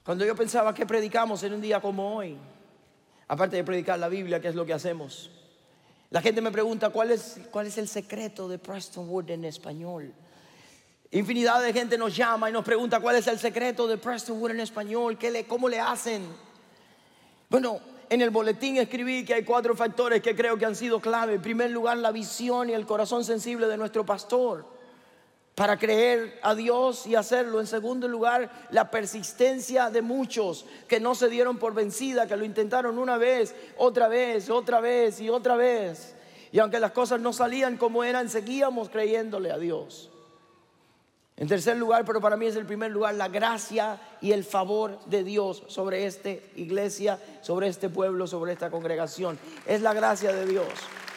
Cuando yo pensaba que predicamos en un día como hoy, aparte de predicar la Biblia, ¿qué es lo que hacemos? La gente me pregunta ¿cuál es el secreto de Prestonwood en español? Infinidad de gente nos llama y nos pregunta ¿cuál es el secreto de Prestonwood en español? ¿Cómo le hacen? Bueno, en el boletín escribí que hay 4 factores que creo que han sido clave. En primer lugar, la visión y el corazón sensible de nuestro pastor para creer a Dios y hacerlo. En segundo lugar, la persistencia de muchos que no se dieron por vencida, que lo intentaron una vez, otra vez, otra vez y otra vez. Y aunque las cosas no salían como eran, seguíamos creyéndole a Dios. En tercer lugar, pero para mí es el primer lugar, la gracia y el favor de Dios sobre esta iglesia, sobre este pueblo, sobre esta congregación. Es la gracia de Dios.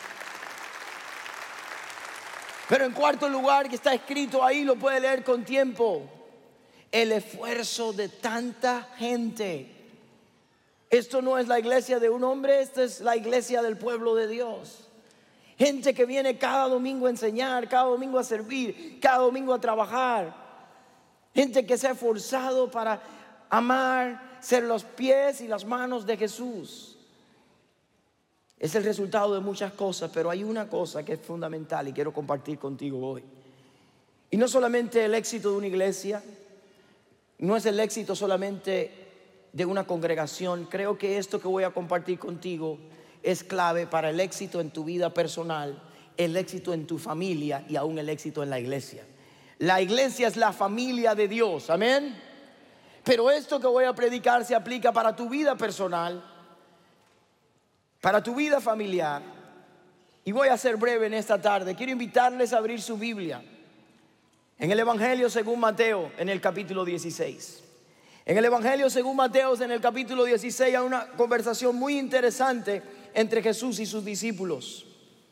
Pero en cuarto lugar, que está escrito ahí, lo puede leer con tiempo, el esfuerzo de tanta gente. Esto no es la iglesia de un hombre, esta es la iglesia del pueblo de Dios. Gente que viene cada domingo a enseñar, cada domingo a servir, cada domingo a trabajar. Gente que se ha esforzado para amar, ser los pies y las manos de Jesús. Es el resultado de muchas cosas, pero hay una cosa que es fundamental y quiero compartir contigo hoy. Y no solamente el éxito de una iglesia, no es el éxito solamente de una congregación. Creo que esto que voy a compartir contigo es clave para el éxito en tu vida personal, el éxito en tu familia y aún el éxito en la iglesia. La iglesia es la familia de Dios, amén. Pero esto que voy a predicar se aplica para tu vida personal, para tu vida familiar. Y voy a ser breve en esta tarde. Quiero invitarles a abrir su Biblia en el Evangelio según Mateo, en el capítulo 16. En el Evangelio según Mateo, en el capítulo 16, hay una conversación muy interesante entre Jesús y sus discípulos.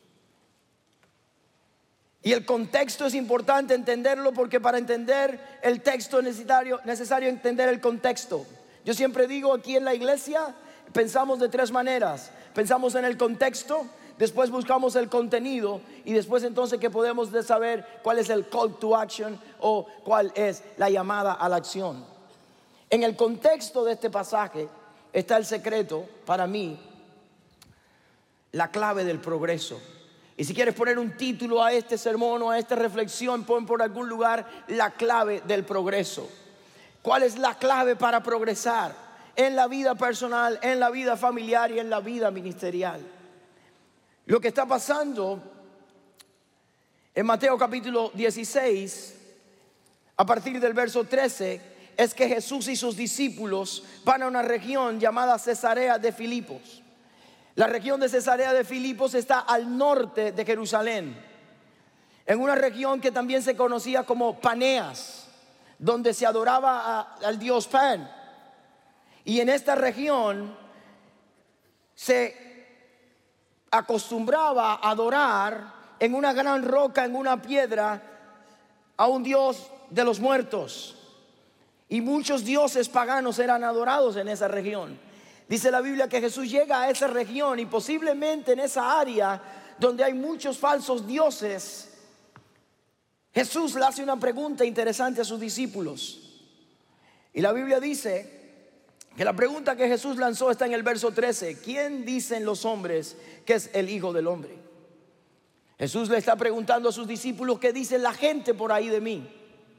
Y el contexto es importante entenderlo, porque para entender el texto es necesario entender el contexto. Yo siempre digo, aquí en la iglesia pensamos de 3 maneras. Pensamos en el contexto, después buscamos el contenido y después entonces que podemos saber cuál es el call to action o cuál es la llamada a la acción. En el contexto de este pasaje está el secreto, para mí, la clave del progreso. Y si quieres poner un título a este sermón o a esta reflexión, pon por algún lugar la clave del progreso. ¿Cuál es la clave para progresar en la vida personal, en la vida familiar y en la vida ministerial? Lo que está pasando en Mateo capítulo 16, a partir del verso 13, es que Jesús y sus discípulos van a una región llamada Cesarea de Filipos. La región de Cesarea de Filipos está al norte de Jerusalén, en una región que también se conocía como Paneas, donde se adoraba al dios Pan. Y en esta región se acostumbraba a adorar en una gran roca, en una piedra, a un dios de los muertos. Y muchos dioses paganos eran adorados en esa región. Dice la Biblia que Jesús llega a esa región y posiblemente en esa área donde hay muchos falsos dioses, Jesús le hace una pregunta interesante a sus discípulos. Y la Biblia dice que la pregunta que Jesús lanzó está en el verso 13. ¿Quién dicen los hombres que es el Hijo del Hombre? Jesús le está preguntando a sus discípulos: ¿qué dice la gente por ahí de mí?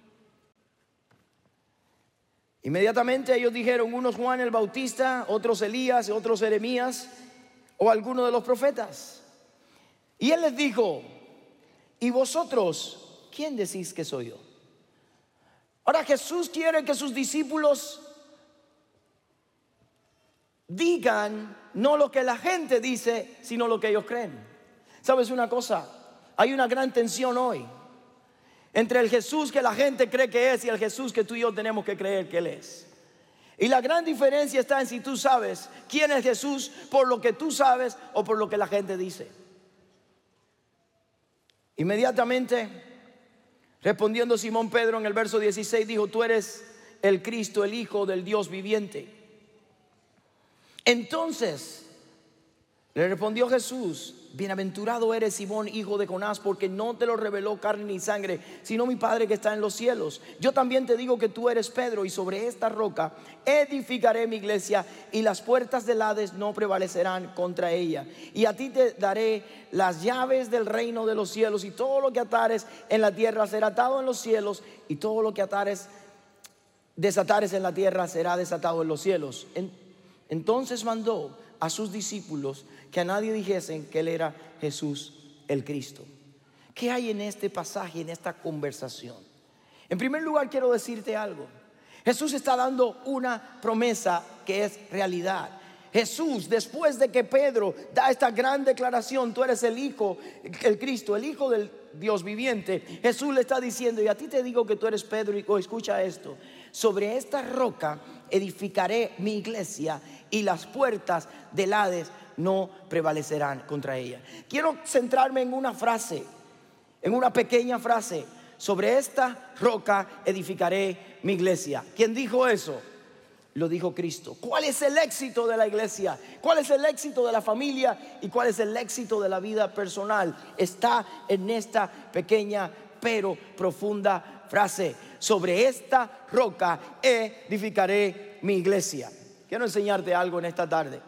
Inmediatamente ellos dijeron: unos Juan el Bautista, otros Elías, otros Jeremías o alguno de los profetas. Y él les dijo: ¿y vosotros quién decís que soy yo? Ahora Jesús quiere que sus discípulos digan no lo que la gente dice, sino lo que ellos creen. ¿Sabes una cosa? Hay una gran tensión hoy entre el Jesús que la gente cree que es y el Jesús que tú y yo tenemos que creer que Él es. Y la gran diferencia está en si tú sabes quién es Jesús por lo que tú sabes o por lo que la gente dice. Inmediatamente, respondiendo Simón Pedro en el verso 16, dijo: tú eres el Cristo, el Hijo del Dios viviente. Entonces Le respondió Jesús: bienaventurado eres, Simón, hijo de Jonás, porque no te lo reveló carne ni sangre, sino mi Padre que está en los cielos. Yo también te digo que tú eres Pedro, y sobre esta roca edificaré mi iglesia, y las puertas del Hades no prevalecerán contra ella. Y a ti te daré las llaves del reino de los cielos, y todo lo que atares en la tierra será atado en los cielos, y todo lo que desatares en la tierra será desatado en los cielos. Entonces mandó a sus discípulos que a nadie dijesen que él era Jesús el Cristo. ¿Qué hay en este pasaje, en esta conversación? En primer lugar, quiero decirte algo. Jesús está dando una promesa que es realidad. Jesús, después de que Pedro da esta gran declaración: tú eres el Hijo, el Cristo, el Hijo del Dios viviente, Jesús le está diciendo: y a ti te digo que tú eres Pedro, y escucha esto: sobre esta roca edificaré mi iglesia, y las puertas del Hades no prevalecerán contra ella. Quiero centrarme en una frase, en una pequeña frase: sobre esta roca edificaré mi iglesia. ¿Quién dijo eso? Lo dijo Cristo. ¿Cuál es el éxito de la iglesia? ¿Cuál es el éxito de la familia? ¿Y cuál es el éxito de la vida personal? Está en esta pequeña pero profunda frase: sobre esta roca edificaré mi iglesia. Quiero enseñarte algo en esta tarde.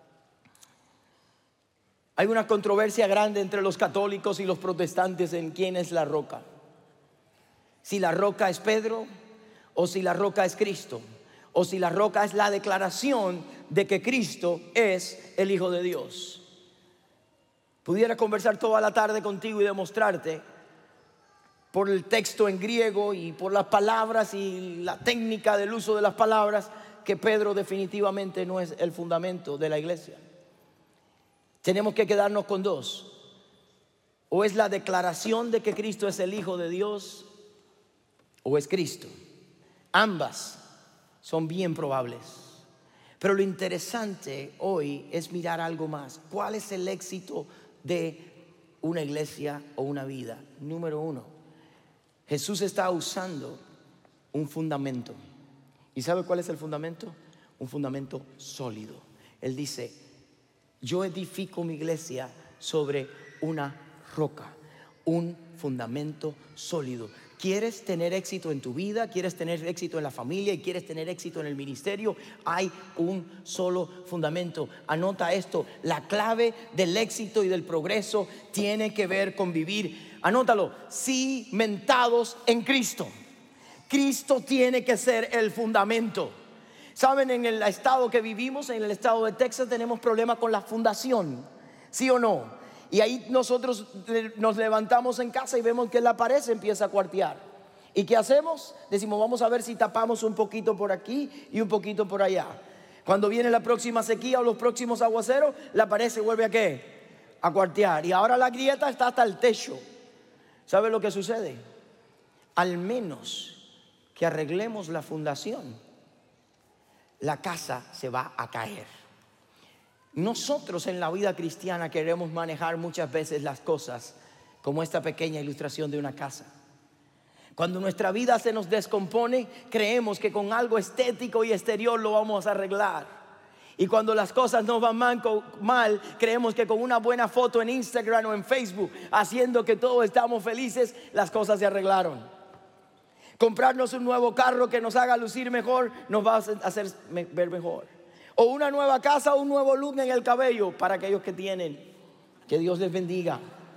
Hay una controversia grande entre los católicos y los protestantes en quién es la roca. Si la roca es Pedro, o si la roca es Cristo, o si la roca es la declaración de que Cristo es el Hijo de Dios. Pudiera conversar toda la tarde contigo y demostrarte por el texto en griego y por las palabras y la técnica del uso de las palabras que Pedro definitivamente no es el fundamento de la iglesia. Tenemos que quedarnos con dos: o es la declaración de que Cristo es el Hijo de Dios, o es Cristo. Ambas son bien probables. Pero lo interesante hoy es mirar algo más. ¿Cuál es el éxito de una iglesia o una vida? Número uno, Jesús está usando un fundamento. ¿Y sabe cuál es el fundamento? Un fundamento sólido. Él dice: yo edifico mi iglesia sobre una roca, un fundamento sólido. ¿Quieres tener éxito en tu vida? ¿Quieres tener éxito en la familia? ¿Y quieres tener éxito en el ministerio? Hay un solo fundamento. Anota esto: la clave del éxito y del progreso tiene que ver con vivir, anótalo, cimentados en Cristo. Cristo tiene que ser el fundamento. Saben, en el estado que vivimos, en el estado de Texas, tenemos problemas con la fundación, ¿sí o no? Y ahí nosotros nos levantamos en casa y vemos que la pared se empieza a cuartear. ¿Y qué hacemos? Decimos: vamos a ver si tapamos un poquito por aquí y un poquito por allá. Cuando viene la próxima sequía o los próximos aguaceros, la pared se vuelve ¿a qué? A cuartear. Y ahora la grieta está hasta el techo. ¿Sabe lo que sucede? Al menos que arreglemos la fundación, la casa se va a caer. Nosotros en la vida cristiana queremos manejar muchas veces las cosas como esta pequeña ilustración de una casa. Cuando nuestra vida se nos descompone, creemos que con algo estético y exterior lo vamos a arreglar. Y cuando las cosas nos van mal, creemos que con una buena foto en Instagram o en Facebook, haciendo que todos estamos felices, las cosas se arreglaron. Comprarnos un nuevo carro que nos haga lucir mejor nos va a hacer ver mejor. O una nueva casa o un nuevo look en el cabello para aquellos que tienen. Que Dios les bendiga.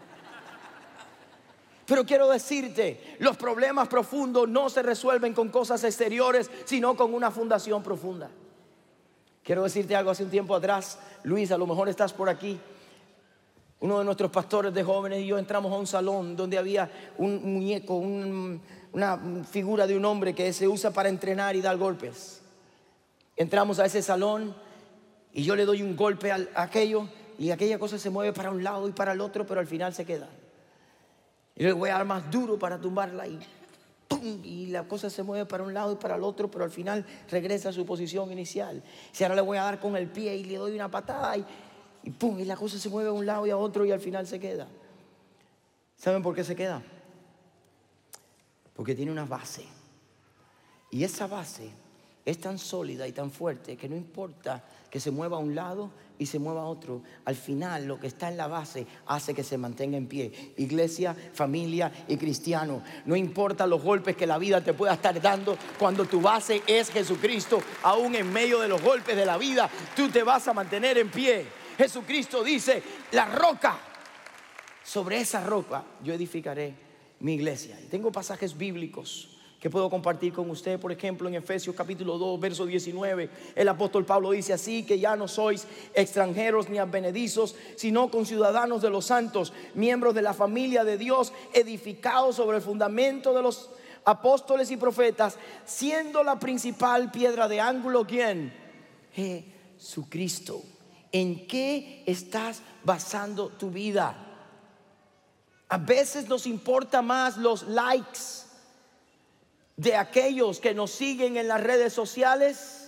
Pero quiero decirte, los problemas profundos no se resuelven con cosas exteriores, sino con una fundación profunda. Quiero decirte algo. Hace un tiempo atrás, Luis, a lo mejor estás por aquí, uno de nuestros pastores de jóvenes y yo entramos a un salón donde había un muñeco, una figura de un hombre que se usa para entrenar y dar golpes. Entramos a ese salón y yo le doy un golpe a aquello, y aquella cosa se mueve para un lado y para el otro, pero al final se queda. Y le voy a dar más duro para tumbarla y ¡pum! Y la cosa se mueve para un lado y para el otro, pero al final regresa a su posición inicial. Si ahora le voy a dar con el pie y le doy una patada y ¡pum! Y la cosa se mueve a un lado y a otro y al final se queda. ¿Saben por qué se queda? Porque tiene una base. Y esa base es tan sólida y tan fuerte que no importa que se mueva a un lado y se mueva a otro, al final lo que está en la base hace que se mantenga en pie. Iglesia, familia y cristiano, no importa los golpes que la vida te pueda estar dando, cuando tu base es Jesucristo, aún en medio de los golpes de la vida, tú te vas a mantener en pie. Jesucristo dice: la roca, sobre esa roca yo edificaré mi iglesia. Y tengo pasajes bíblicos que puedo compartir con usted. Por ejemplo, en Efesios capítulo 2, verso 19, el apóstol Pablo dice así: que ya no sois extranjeros ni advenedizos, sino conciudadanos de los santos, miembros de la familia de Dios, edificados sobre el fundamento de los apóstoles y profetas, siendo la principal piedra de ángulo, ¿quién? Jesucristo. ¿En qué estás basando tu vida? A veces nos importa más los likes de aquellos que nos siguen en las redes sociales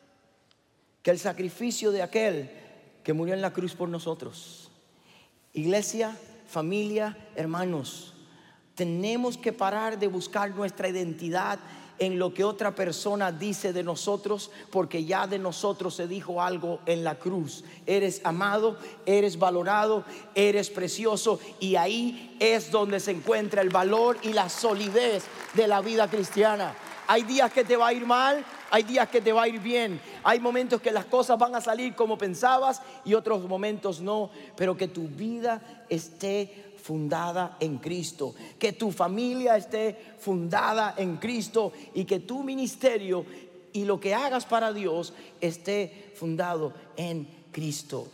que el sacrificio de aquel que murió en la cruz por nosotros. Iglesia, familia, hermanos, tenemos que parar de buscar nuestra identidad en lo que otra persona dice de nosotros, porque ya de nosotros se dijo algo en la cruz: eres amado, eres valorado, eres precioso. Y ahí es donde se encuentra el valor y la solidez de la vida cristiana. Hay días que te va a ir mal, hay días que te va a ir bien, hay momentos que las cosas van a salir como pensabas y otros momentos no, pero que tu vida esté fundada en Cristo, que tu familia esté fundada en Cristo y que tu ministerio y lo que hagas para Dios esté fundado en Cristo.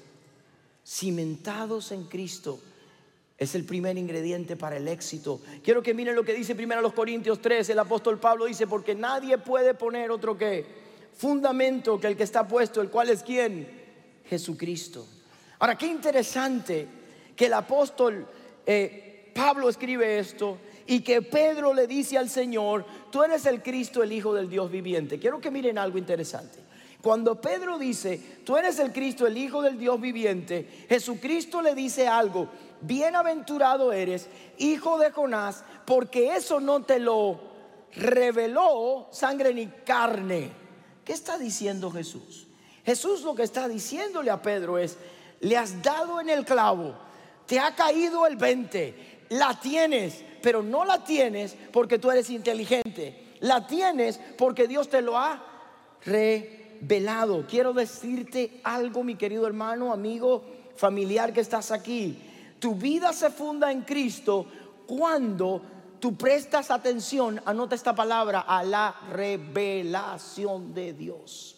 Cimentados en Cristo es el primer ingrediente para el éxito. Quiero que miren lo que dice 1 Corintios 3. El apóstol Pablo dice: porque nadie puede poner otro que fundamento que el que está puesto, el cual es ¿quién? Jesucristo. Ahora, qué interesante que el apóstol Pablo escribe esto y que Pedro le dice al Señor: tú eres el Cristo, el Hijo del Dios viviente. Quiero que miren algo interesante. Cuando Pedro dice: tú eres el Cristo, el Hijo del Dios viviente, Jesucristo le dice algo: bienaventurado eres, hijo de Jonás, porque eso no te lo reveló sangre ni carne. ¿Qué está diciendo Jesús? Jesús lo que está diciéndole a Pedro es: le has dado en el clavo, te ha caído el 20, la tienes, pero no la tienes porque tú eres inteligente, la tienes porque Dios te lo ha revelado. Quiero decirte algo, mi querido hermano, amigo, familiar que estás aquí. Tu vida se funda en Cristo cuando tú prestas atención, anota esta palabra, a la revelación de Dios.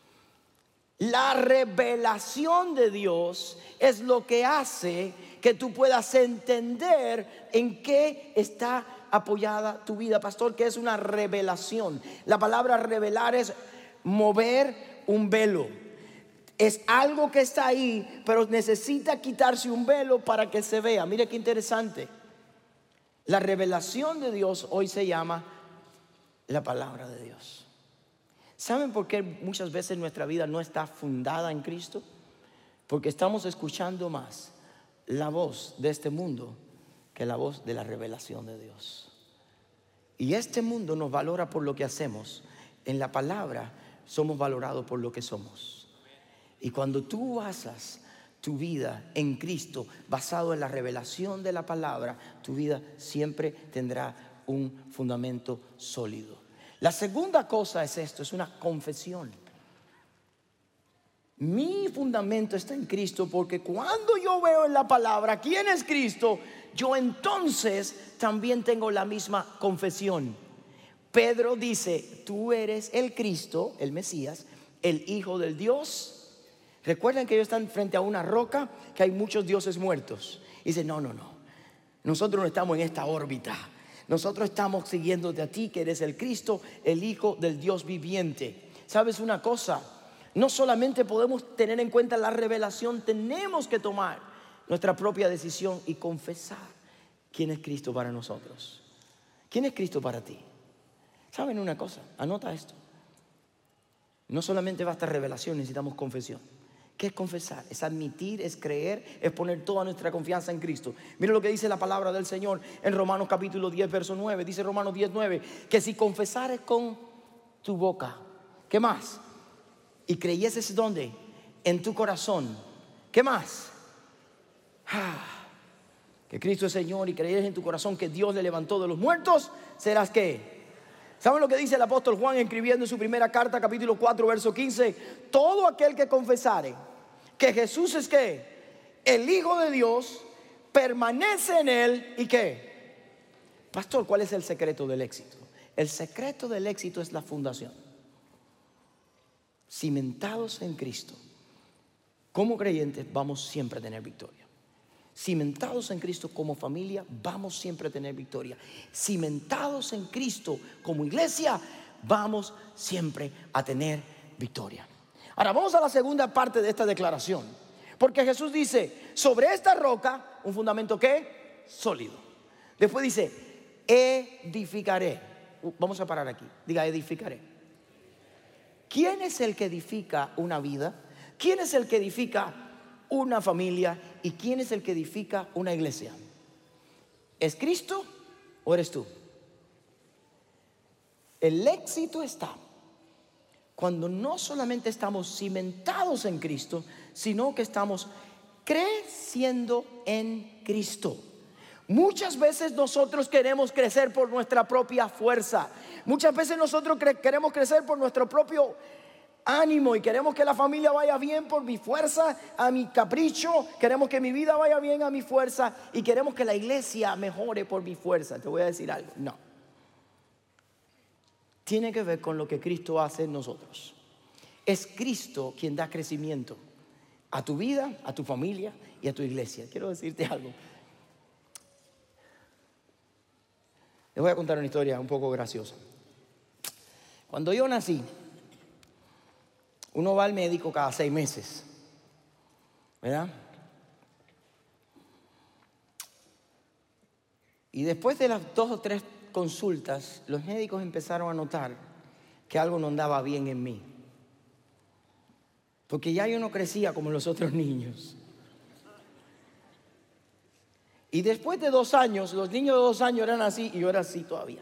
La revelación de Dios es lo que hace que tú puedas entender en qué está apoyada tu vida. Pastor, ¿qué es una revelación? La palabra revelar es mover un velo. Es algo que está ahí, pero necesita quitarse un velo para que se vea. Mire qué interesante. La revelación de Dios hoy se llama la palabra de Dios. ¿Saben por qué muchas veces nuestra vida no está fundada en Cristo? Porque estamos escuchando más la voz de este mundo que la voz de la revelación de Dios. Y este mundo nos valora por lo que hacemos. En la palabra somos valorados por lo que somos. Y cuando tú basas tu vida en Cristo, basado en la revelación de la palabra, tu vida siempre tendrá un fundamento sólido. La segunda cosa es esto, es una confesión. Mi fundamento está en Cristo, porque cuando yo veo en la palabra quién es Cristo, yo entonces también tengo la misma confesión. Pedro dice: tú eres el Cristo, el Mesías, el Hijo del Dios. Recuerden que ellos están frente a una roca, que hay muchos dioses muertos. Y dice: no, nosotros no estamos en esta órbita. Nosotros estamos siguiéndote a ti, que eres el Cristo, el Hijo del Dios viviente. ¿Sabes una cosa? No solamente podemos tener en cuenta la revelación, tenemos que tomar nuestra propia decisión y confesar quién es Cristo para nosotros. ¿Quién es Cristo para ti? ¿Saben una cosa? Anota esto. No solamente basta revelación, necesitamos confesión. ¿Qué es confesar? Es admitir, es creer, es poner toda nuestra confianza en Cristo. Mira lo que dice la palabra del Señor en Romanos capítulo 10, verso 9. Dice Romanos 10, 9, que si confesares con tu boca ¿Qué más? Y creyeses ¿dónde? En tu corazón. ¿Qué más? Que Cristo es Señor y creyeres en tu corazón que Dios le levantó de los muertos, serás ¿qué? ¿Saben lo que dice el apóstol Juan escribiendo en su primera carta, capítulo 4, verso 15? Todo aquel que confesare que Jesús es ¿qué? El Hijo de Dios, permanece en Él y ¿qué? Pastor, ¿cuál es el secreto del éxito? El secreto del éxito es la fundación. Cimentados en Cristo, como creyentes vamos siempre a tener victoria. Cimentados en Cristo como familia, vamos siempre a tener victoria. Cimentados en Cristo como iglesia, vamos siempre a tener victoria. Ahora vamos a la segunda parte de esta declaración, porque Jesús dice: sobre esta roca, un fundamento ¿qué? Sólido. Después dice: edificaré. Vamos a parar aquí. Diga: edificaré. ¿Quién es el que edifica una vida? ¿Quién es el que edifica una familia? ¿Y quién es el que edifica una iglesia? ¿Es Cristo o eres tú? El éxito está cuando no solamente estamos cimentados en Cristo, sino que estamos creciendo en Cristo. Muchas veces nosotros queremos crecer por nuestra propia fuerza. Muchas veces nosotros queremos crecer por nuestro propio ánimo y queremos que la familia vaya bien por mi fuerza, a mi capricho. Queremos que mi vida vaya bien a mi fuerza y queremos que la iglesia mejore por mi fuerza. Te voy a decir algo: no. Tiene que ver con lo que Cristo hace en nosotros. Es Cristo quien da crecimiento a tu vida, a tu familia y a tu iglesia. Quiero decirte algo. Les voy a contar una historia un poco graciosa. Cuando yo nací, uno va al médico cada 6 meses, ¿verdad? Y después de las 2 o 3 consultas, los médicos empezaron a notar que algo no andaba bien en mí, porque ya yo no crecía como los otros niños. Y después de 2 años, los niños de 2 años eran así y yo era así todavía.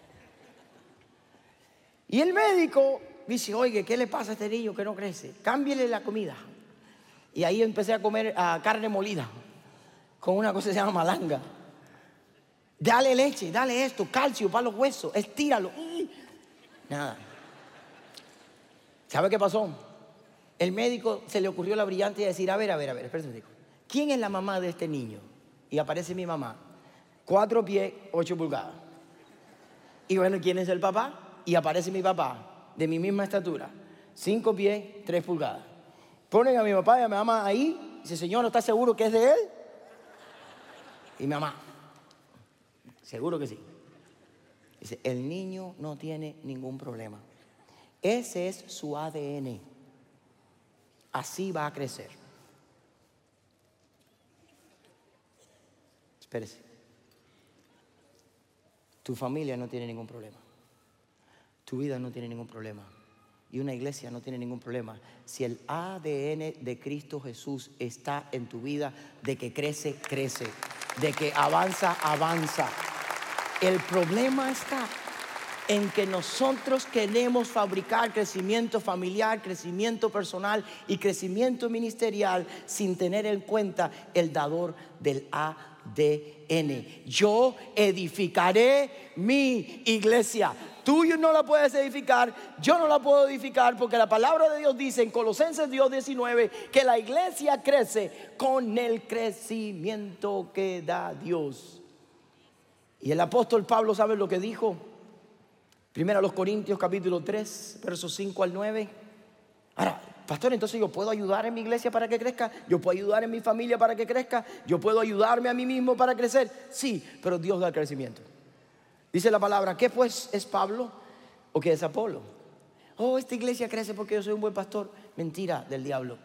Y el médico dice: oye, ¿qué le pasa a este niño que no crece? Cámbiele la comida. Y ahí empecé a comer carne molida con una cosa que se llama malanga. Dale leche, dale esto, calcio para los huesos, estíralo. Nada. ¿Sabe qué pasó? El médico se le ocurrió la brillante idea de decir: a ver, espérate un momento. ¿Quién es la mamá de este niño? Y aparece mi mamá, 4 pies, 8 pulgadas. Y bueno, ¿quién es el papá? Y aparece mi papá, de mi misma estatura, 5 pies, 3 pulgadas. Ponen a mi papá y a mi mamá ahí. Dice: señor, ¿no está seguro que es de él? Y mi mamá: seguro que sí. Dice: el niño no tiene ningún problema. Ese es su ADN. Así va a crecer. Espérese. Tu familia no tiene ningún problema. Tu vida no tiene ningún problema. Y una iglesia no tiene ningún problema. Si el ADN de Cristo Jesús está en tu vida, de que crece, crece. De que avanza, avanza. El problema está en que nosotros queremos fabricar crecimiento familiar, crecimiento personal y crecimiento ministerial sin tener en cuenta el dador del ADN. Yo edificaré mi iglesia. Tú no la puedes edificar, yo no la puedo edificar, porque la palabra de Dios dice en Colosenses 2:19 que la iglesia crece con el crecimiento que da Dios. Y el apóstol Pablo, ¿sabe lo que dijo? Primero a los Corintios capítulo 3, versos 5 al 9. Ahora, pastor, entonces yo puedo ayudar en mi iglesia para que crezca, yo puedo ayudar en mi familia para que crezca, yo puedo ayudarme a mí mismo para crecer. Sí, pero Dios da el crecimiento. Dice la palabra: ¿qué pues es Pablo o qué es Apolo? Oh, esta iglesia crece porque yo soy un buen pastor. Mentira del diablo.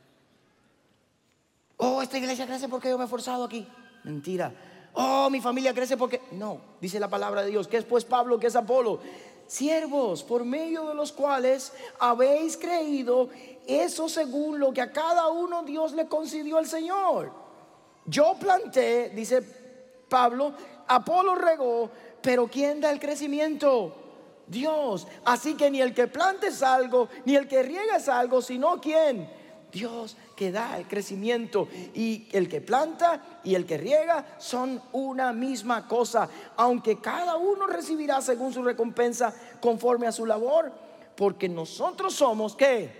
Oh, esta iglesia crece porque yo me he esforzado aquí. Mentira. Oh, mi familia crece porque... No, dice la palabra de Dios: ¿qué es pues Pablo, qué es Apolo? Siervos por medio de los cuales habéis creído, eso según lo que a cada uno Dios le concedió al Señor. Yo planté, dice Pablo, Apolo regó, pero ¿quién da el crecimiento? Dios. Así que ni el que plante es algo, ni el que riega es algo, sino ¿quién? Dios, que da el crecimiento. Y el que planta y el que riega son una misma cosa, aunque cada uno recibirá según su recompensa conforme a su labor, porque nosotros somos ¿qué?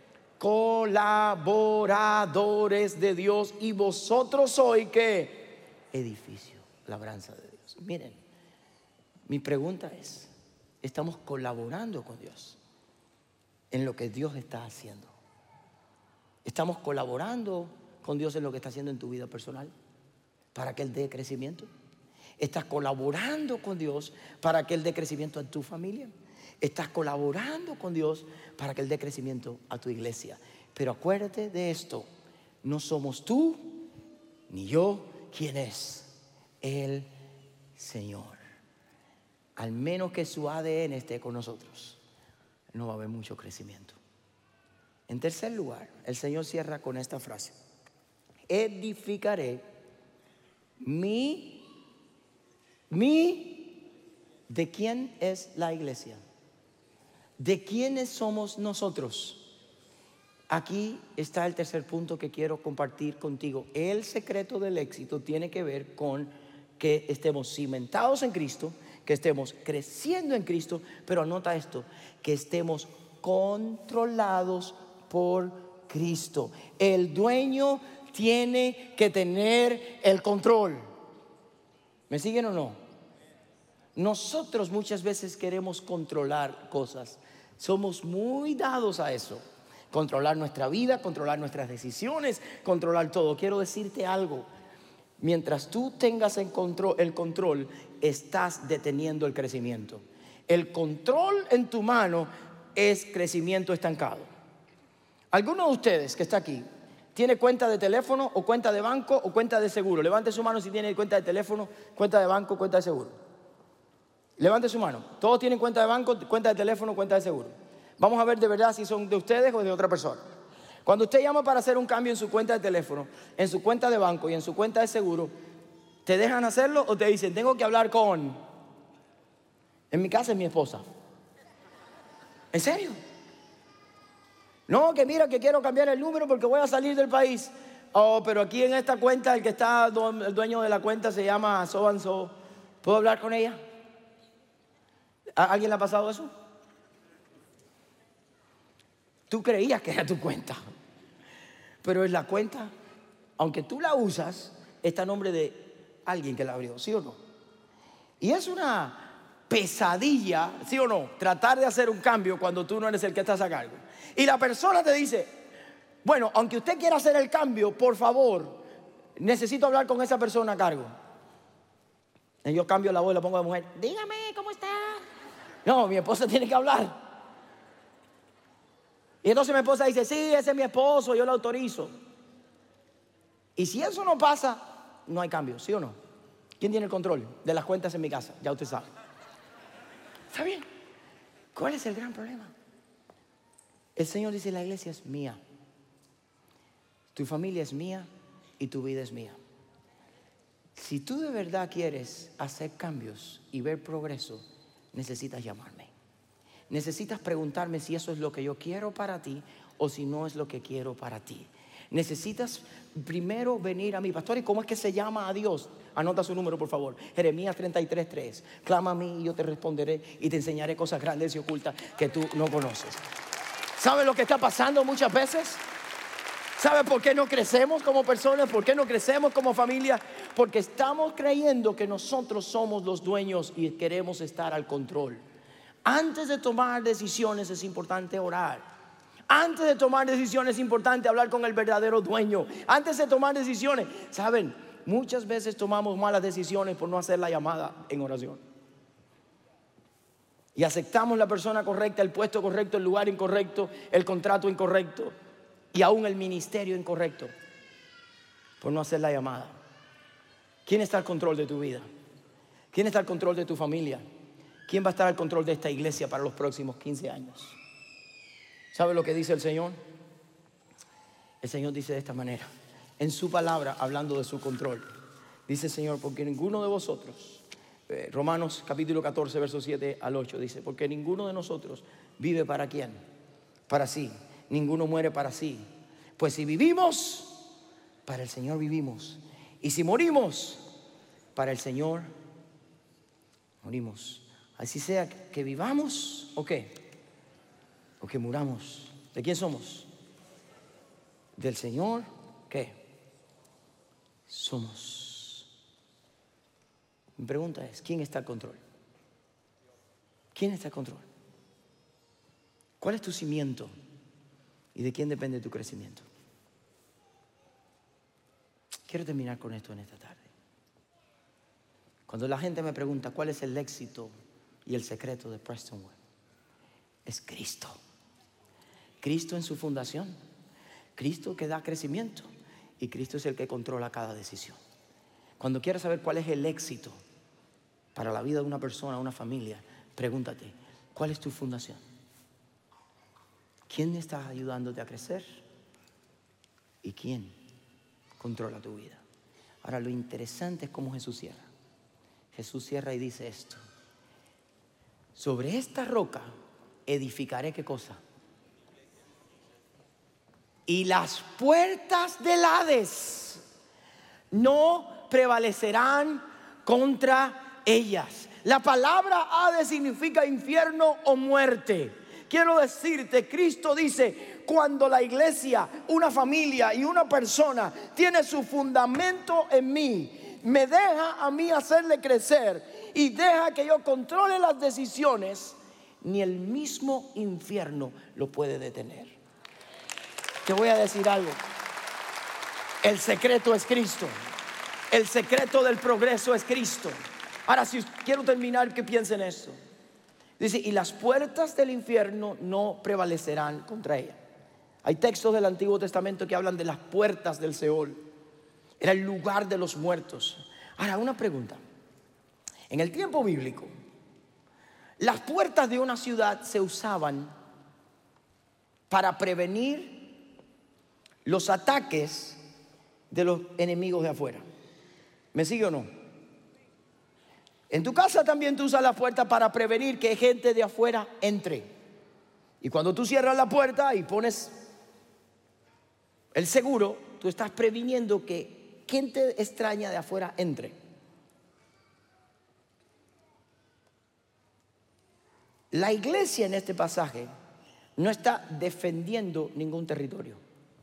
Colaboradores de Dios, y vosotros sois ¿qué? Edificio, labranza de Dios. Miren, mi pregunta es: ¿estamos colaborando con Dios en lo que Dios está haciendo? ¿Estamos colaborando con Dios en lo que está haciendo en tu vida personal para que Él dé crecimiento? ¿Estás colaborando con Dios para que Él dé crecimiento en tu familia? ¿Estás colaborando con Dios para que Él dé crecimiento a tu iglesia? Pero acuérdate de esto: no somos tú ni yo quien es el Señor. Al menos que su ADN esté con nosotros, no va a haber mucho crecimiento. En tercer lugar, el Señor cierra con esta frase: edificaré ¿de quién es la iglesia? ¿De quiénes somos nosotros? Aquí está el tercer punto que quiero compartir contigo. El secreto del éxito tiene que ver con que estemos cimentados en Cristo, que estemos creciendo en Cristo, pero anota esto: que estemos controlados por Cristo. El dueño tiene que tener el control. ¿Me siguen o no? Nosotros muchas veces queremos controlar cosas. Somos muy dados a eso. Controlar nuestra vida, controlar nuestras decisiones, controlar todo. Quiero decirte algo: mientras tú tengas el control, estás deteniendo el crecimiento. El control en tu mano es crecimiento estancado. ¿Alguno de ustedes que está aquí tiene cuenta de teléfono o cuenta de banco o cuenta de seguro? Levante su mano si tiene cuenta de teléfono, cuenta de banco, cuenta de seguro. Levante su mano. ¿Todos tienen cuenta de banco, cuenta de teléfono, cuenta de seguro? Vamos a ver de verdad si son de ustedes o de otra persona. Cuando usted llama para hacer un cambio en su cuenta de teléfono, en su cuenta de banco y en su cuenta de seguro, ¿te dejan hacerlo o te dicen tengo que hablar con? En mi caso es mi esposa. ¿En serio? No, que mira que quiero cambiar el número porque voy a salir del país. Oh, pero aquí en esta cuenta el que está, el dueño de la cuenta se llama so and so. ¿Puedo hablar con ella? ¿A alguien le ha pasado eso? Tú creías que era tu cuenta, pero es la cuenta, aunque tú la usas, está a nombre de alguien que la abrió, ¿sí o no? Y es una pesadilla, ¿sí o no?, tratar de hacer un cambio cuando tú no eres el que estás a cargo. Y la persona te dice: bueno, aunque usted quiera hacer el cambio, por favor, necesito hablar con esa persona a cargo. Y yo cambio la voz y la pongo de mujer: dígame, ¿cómo está? No, mi esposa tiene que hablar. Y entonces mi esposa dice: sí, ese es mi esposo, yo lo autorizo. Y si eso no pasa, no hay cambio, ¿sí o no? ¿Quién tiene el control de las cuentas en mi casa? Ya usted sabe. ¿Está bien? ¿Cuál es el gran problema? El Señor dice: la iglesia es mía, tu familia es mía y tu vida es mía. Si tú de verdad quieres hacer cambios y ver progreso, necesitas llamarme. Necesitas preguntarme si eso es lo que yo quiero para ti o si no es lo que quiero para ti. Necesitas primero venir a mi pastor. ¿Y cómo es que se llama a Dios? Anota su número, por favor. Jeremías 33:3. Clama a mí y yo te responderé y te enseñaré cosas grandes y ocultas que tú no conoces. ¿Sabes lo que está pasando muchas veces? ¿Sabes por qué no crecemos como personas? ¿Por qué no crecemos como familia? Porque estamos creyendo que nosotros somos los dueños y queremos estar al control. Antes de tomar decisiones es importante orar. Antes de tomar decisiones es importante hablar con el verdadero dueño. Antes de tomar decisiones, ¿saben? Muchas veces tomamos malas decisiones por no hacer la llamada en oración. Y aceptamos la persona correcta, el puesto correcto, el lugar incorrecto, el contrato incorrecto y aún el ministerio incorrecto por no hacer la llamada. ¿Quién está al control de tu vida? ¿Quién está al control de tu familia? ¿Quién va a estar al control de esta iglesia para los próximos 15 años? ¿Sabe lo que dice el Señor? El Señor dice de esta manera, en su palabra, hablando de su control. Dice el Señor: porque ninguno de vosotros Romanos capítulo 14, versos 7 al 8 dice: porque ninguno de nosotros vive para quién, para sí, ninguno muere para sí. Pues si vivimos, para el Señor vivimos, y si morimos, para el Señor morimos. Así sea que vivamos o qué, o que muramos. ¿De quién somos? Del Señor, ¿qué? Somos. Mi pregunta es: ¿quién está al control? ¿Quién está al control? ¿Cuál es tu cimiento? ¿Y de quién depende tu crecimiento? Quiero terminar con esto en esta tarde. Cuando la gente me pregunta cuál es el éxito y el secreto de Prestonwood, es Cristo. Cristo en su fundación, Cristo que da crecimiento, y Cristo es el que controla cada decisión. Cuando quieras saber cuál es el éxito para la vida de una persona, una familia, pregúntate: ¿cuál es tu fundación? ¿Quién está ayudándote a crecer? ¿Y quién controla tu vida? Ahora, lo interesante es cómo Jesús cierra. Jesús cierra y dice esto: sobre esta roca edificaré, ¿qué cosa? Y las puertas del Hades no prevalecerán contra ellas. La palabra Hades significa infierno o muerte. Quiero decirte, Cristo dice: cuando la iglesia, una familia y una persona tiene su fundamento en mí, me deja a mí hacerle crecer y deja que yo controle las decisiones, ni el mismo infierno lo puede detener. Te voy a decir algo: el secreto es Cristo. El secreto del progreso es Cristo. Ahora, si quiero terminar, que piensen esto. Dice: y las puertas del infierno no prevalecerán contra ella. Hay textos del Antiguo Testamento que hablan de las puertas del Seol. Era el lugar de los muertos. Ahora, una pregunta. En el tiempo bíblico, las puertas de una ciudad se usaban para prevenir los ataques de los enemigos de afuera. ¿Me sigue o no? En tu casa también tú usas la puerta para prevenir que gente de afuera entre. Y cuando tú cierras la puerta y pones el seguro, tú estás previniendo que gente extraña de afuera entre. La iglesia en este pasaje no está defendiendo ningún territorio.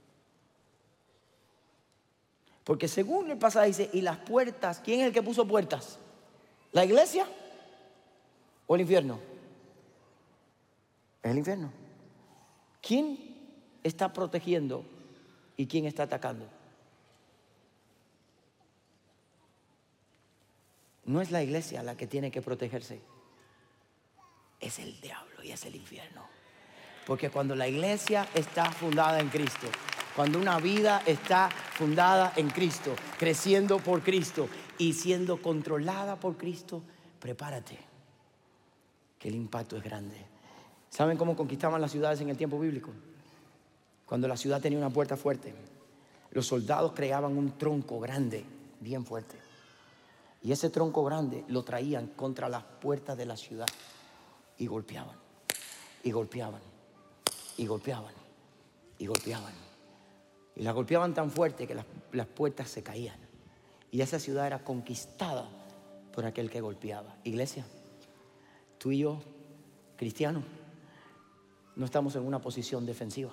Porque según el pasaje dice: y las puertas, ¿quién es el que puso puertas? ¿La iglesia o el infierno? Es el infierno. ¿Quién está protegiendo y quién está atacando? No es la iglesia la que tiene que protegerse, es el diablo y es el infierno. Porque cuando la iglesia está fundada en Cristo, cuando una vida está fundada en Cristo, creciendo por Cristo y siendo controlada por Cristo, prepárate, que el impacto es grande. ¿Saben cómo conquistaban las ciudades en el tiempo bíblico? Cuando la ciudad tenía una puerta fuerte, los soldados creaban un tronco grande, bien fuerte. Y ese tronco grande lo traían contra las puertas de la ciudad y golpeaban, y golpeaban, y golpeaban, y golpeaban. Y la golpeaban tan fuerte que las puertas se caían. Y esa ciudad era conquistada por aquel que golpeaba. Iglesia, tú y yo, cristianos, no estamos en una posición defensiva.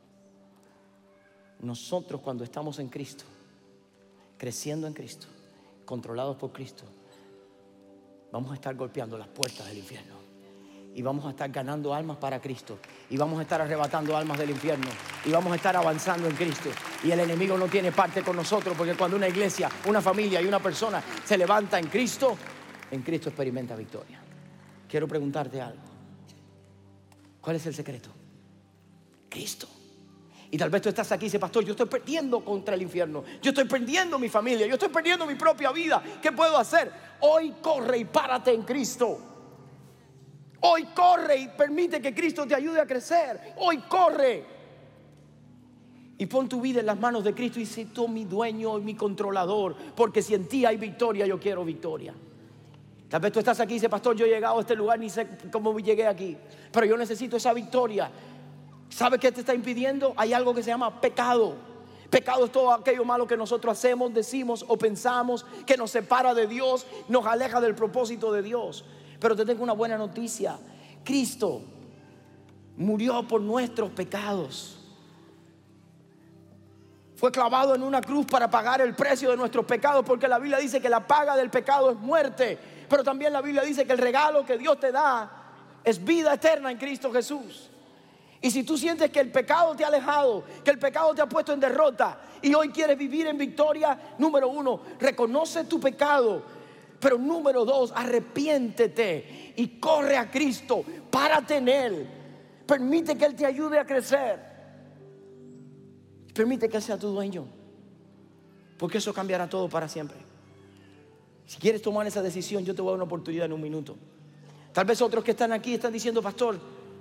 Nosotros, cuando estamos en Cristo, creciendo en Cristo, controlados por Cristo, vamos a estar golpeando las puertas del infierno. Y vamos a estar ganando almas para Cristo. Y vamos a estar arrebatando almas del infierno. Y vamos a estar avanzando en Cristo. Y el enemigo no tiene parte con nosotros, porque cuando una iglesia, una familia y una persona se levanta en Cristo experimenta victoria. Quiero preguntarte algo. ¿Cuál es el secreto? Cristo. Y tal vez tú estás aquí y dices: pastor, yo estoy perdiendo contra el infierno. Yo estoy perdiendo mi familia. Yo estoy perdiendo mi propia vida. ¿Qué puedo hacer? Hoy corre y párate en Cristo. Hoy corre y permite que Cristo te ayude a crecer. Hoy corre y pon tu vida en las manos de Cristo y sé tú mi dueño y mi controlador, porque si en ti hay victoria, yo quiero victoria. Tal vez tú estás aquí y dices, pastor, yo he llegado a este lugar, ni sé cómo llegué aquí, pero yo necesito esa victoria. ¿Sabes qué te está impidiendo? Hay algo que se llama pecado. Pecado es todo aquello malo que nosotros hacemos, decimos o pensamos, que nos separa de Dios, nos aleja del propósito de Dios. Pero te tengo una buena noticia. Cristo murió por nuestros pecados. Fue clavado en una cruz para pagar el precio de nuestros pecados, porque la Biblia dice que la paga del pecado es muerte. Pero también la Biblia dice que el regalo que Dios te da es vida eterna en Cristo Jesús. Y si tú sientes que el pecado te ha alejado, que el pecado te ha puesto en derrota y hoy quieres vivir en victoria, número 1, reconoce tu pecado. Pero número 2, arrepiéntete y corre a Cristo, párate en Él. Permite que Él te ayude a crecer. Permite que Él sea tu dueño, porque eso cambiará todo para siempre. Si quieres tomar esa decisión, yo te voy a dar una oportunidad en un minuto. Tal vez otros que están aquí están diciendo, pastor,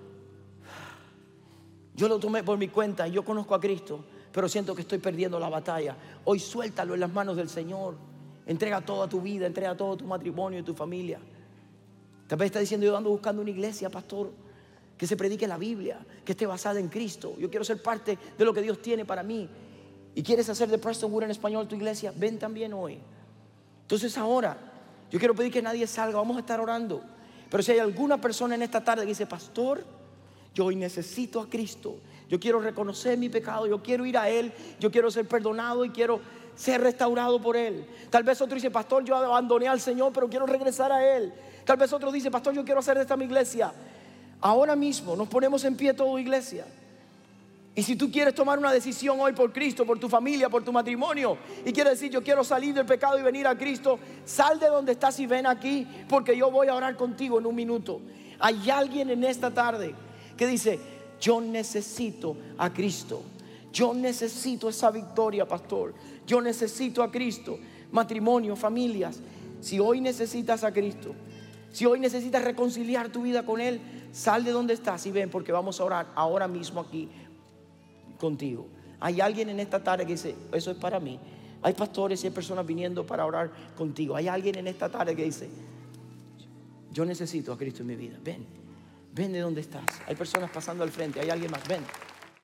yo lo tomé por mi cuenta y yo conozco a Cristo, pero siento que estoy perdiendo la batalla. Hoy suéltalo en las manos del Señor. Entrega toda tu vida, entrega todo tu matrimonio y tu familia. Tal vez está diciendo, yo ando buscando una iglesia, pastor, que se predique la Biblia, que esté basada en Cristo. Yo quiero ser parte de lo que Dios tiene para mí. Y quieres hacer de Prestonwood en español tu iglesia, ven también hoy. Entonces ahora, yo quiero pedir que nadie salga, vamos a estar orando. Pero si hay alguna persona en esta tarde que dice, pastor, yo hoy necesito a Cristo. Yo quiero reconocer mi pecado, yo quiero ir a Él, yo quiero ser perdonado y quiero ser restaurado por Él. Tal vez otro dice, pastor, yo abandoné al Señor, pero quiero regresar a Él. Tal vez otro dice, pastor, yo quiero hacer de esta mi iglesia. Ahora mismo nos ponemos en pie toda iglesia. Y si tú quieres tomar una decisión hoy por Cristo, por tu familia, por tu matrimonio, y quieres decir, yo quiero salir del pecado y venir a Cristo, sal de donde estás y ven aquí, porque yo voy a orar contigo en un minuto. Hay alguien en esta tarde que dice, yo necesito a Cristo. Yo necesito esa victoria, pastor. Yo necesito a Cristo. Matrimonio, familias, si hoy necesitas a Cristo, si hoy necesitas reconciliar tu vida con Él, sal de donde estás y ven, porque vamos a orar ahora mismo aquí contigo. Hay alguien en esta tarde que dice, eso es para mí. Hay pastores y hay personas viniendo para orar contigo. Hay alguien en esta tarde que dice, yo necesito a Cristo en mi vida. Ven de donde estás. Hay personas pasando al frente. Hay alguien más, ven.